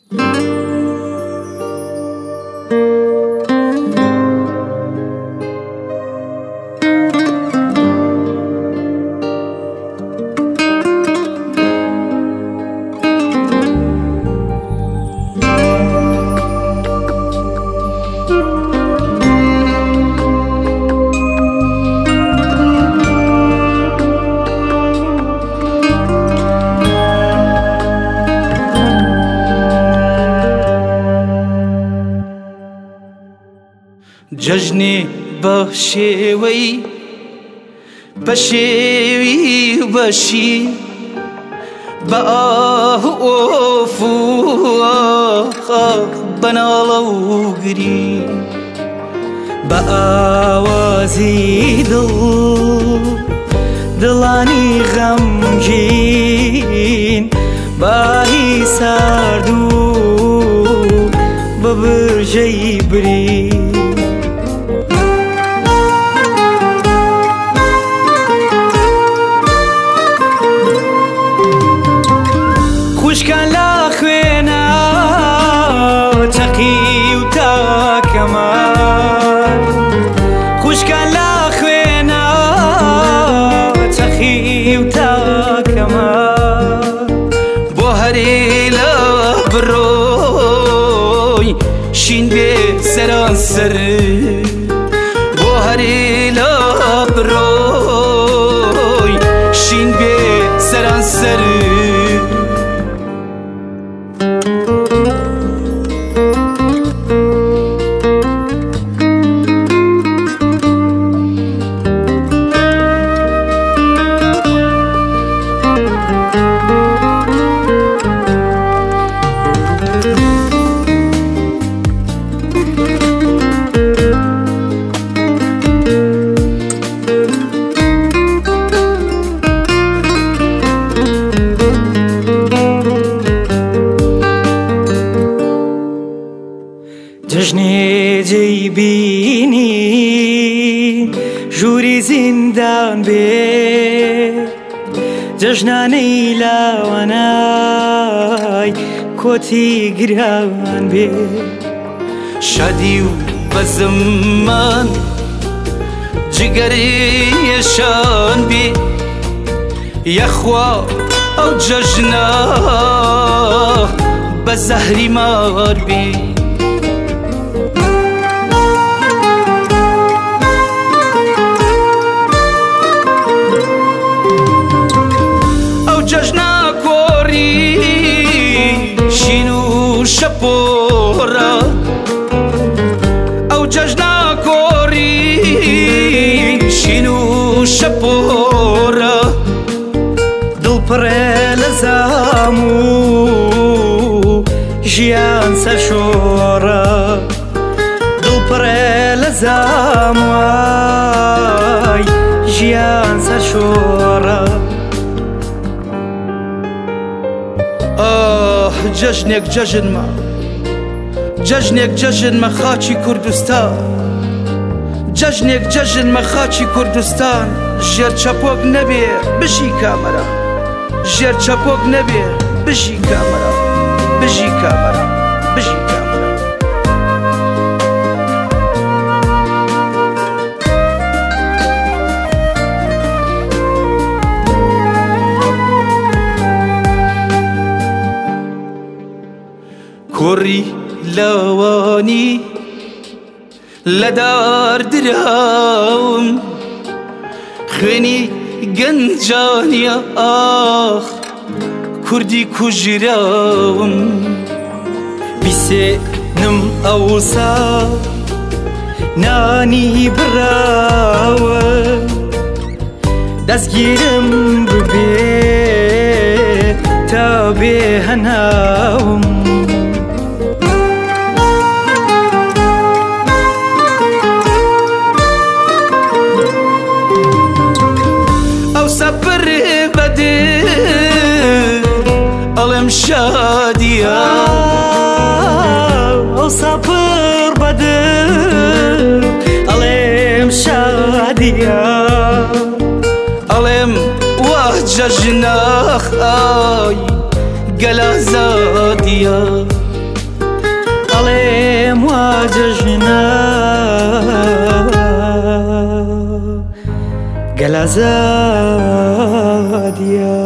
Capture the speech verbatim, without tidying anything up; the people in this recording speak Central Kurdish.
جەژنێ بە شێوەی بە شێوی و بەشی بە ئاහ و ئۆف و ئاخ بەناڵە و گری بە ئاوازی دڵ دڵانی غەمگین باهی سارد و بە برژەی بری خوشکان لا خوێنە چەقی و تاکەمان خوشکان لا خوێنە چەقی و تاکەمان بۆ هەرێ لە بڕۆی شین بێ سەرانسەر بۆ هەرێ لە بڕۆی شین بێ سەرانسەر جەژنێ جێیبینی ژووری زیندان بێ جەژنانەی لاوانای کۆتی گران بێ شادی و بەزمان جگەرێشان بێ یەخوا ئەو جەژنە بە زەهری مار بێ جەژنا کۆری شین و شەپۆرە ئەو جەژنا کۆری شین و شەپۆرە دڵپڕێ لە زام و ژیان سەرشۆڕە دڵپڕێ لە زام وای ژیان سەرشۆڕە جەژنێک جەژنمە جەژنێک جەژنمە خاچی کوردستان جەژنێک جەژنمە خاچی کوردستان ژێر چەپۆک نەبێ بژی کامەرە ژێر چەپۆک نەبێ بژی کامەرە بژی کامەرە بژی کامەرە کوڕی لاوانی لە دار دراوم خوێنی گەنجانیە ئاخ کوردی کوژراوم بیسێنم ئەوسا نانی براوە دەستگیرم ببێ تا بێ هەناوم ئەڵێم شادیە ئەو سەپڕ بەدر ئەڵێم شادیە ئەڵێم وا جەژنە ئای گەلە زادیە عاشقنا قال عزاد يا